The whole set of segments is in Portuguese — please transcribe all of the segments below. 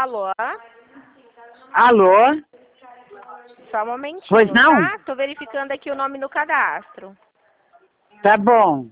Alô? Alô? Só um momentinho, Pois não? tá? Tô verificando aqui o nome no cadastro. Tá bom.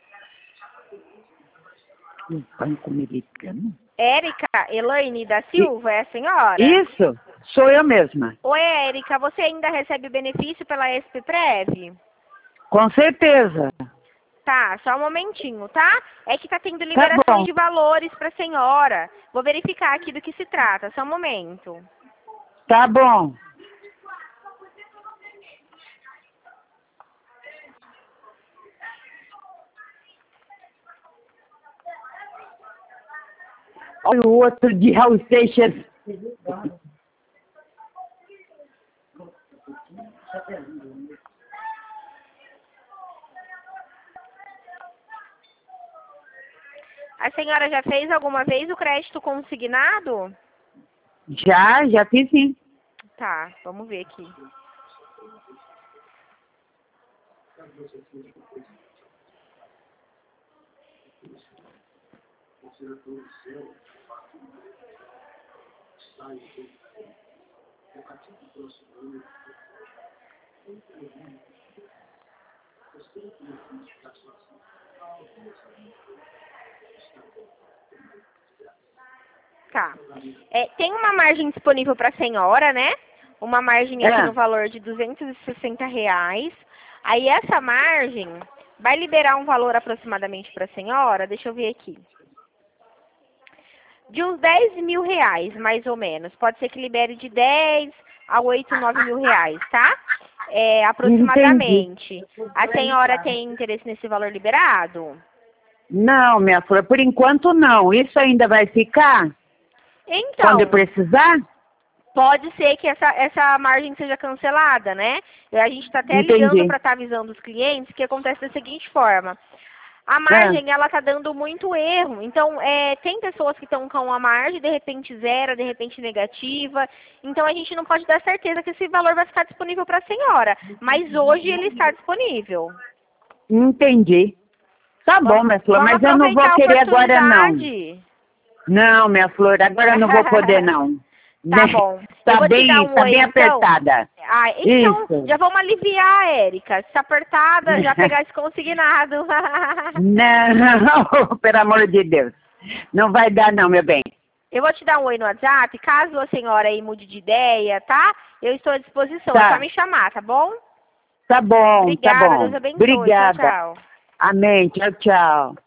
Banco Americano? Érica Elaine da Silva, é a senhora? Isso, sou eu mesma. Oi, Érica, você ainda recebe benefício pela SPPrev? Com certeza. Tá, só um momentinho, tá? É que tá tendo Tá liberações bom. de valores pra senhora. Vou verificar aqui do que se trata, só um momento. Tá bom. Olha o outro de House Station. A senhora já fez alguma vez o crédito consignado? Já fiz sim. Tá, vamos ver aqui. Tá. Tem uma margem disponível para a senhora, né? Uma margem aqui no valor de R$ 260. Aí essa margem vai liberar um valor aproximadamente para a senhora, deixa eu ver aqui. De uns R$ 10.000, mais ou menos. Pode ser que libere de 10 a 8, 9 mil reais, tá? Aproximadamente. Entendi. A senhora tem interesse nesse valor liberado? Não, minha flor, por enquanto não. Isso ainda vai ficar? Então, Quando eu precisar? pode ser que essa margem seja cancelada, né? E a gente está até Entendi. ligando para estar avisando os clientes que acontece da seguinte forma. A margem, ela tá dando muito erro. Então, tem pessoas que estão com a margem, de repente zero, de repente negativa. Então, a gente não pode dar certeza que esse valor vai ficar disponível para a senhora. Mas hoje ele está disponível. Entendi. Tá bom, minha flor, Vamos mas eu não vou aproveitar a querer agora não. oportunidade. Não, minha flor, agora eu não vou poder não. Tá bom. Eu Tá vou te dar bem, um tá oi, bem então. apertada. Então, Isso. já vamos aliviar, Érica. Se tá apertada, já pegar esse consignado. Não, pelo amor de Deus. Não vai dar não, meu bem. Eu vou te dar um oi no WhatsApp. Caso a senhora aí mude de ideia, tá? Eu estou à disposição. Tá. É só me chamar, tá bom? Tá bom, Obrigada, tá bom. Deus abençoe. Obrigada. Tchau, tchau. Amém, tchau, tchau.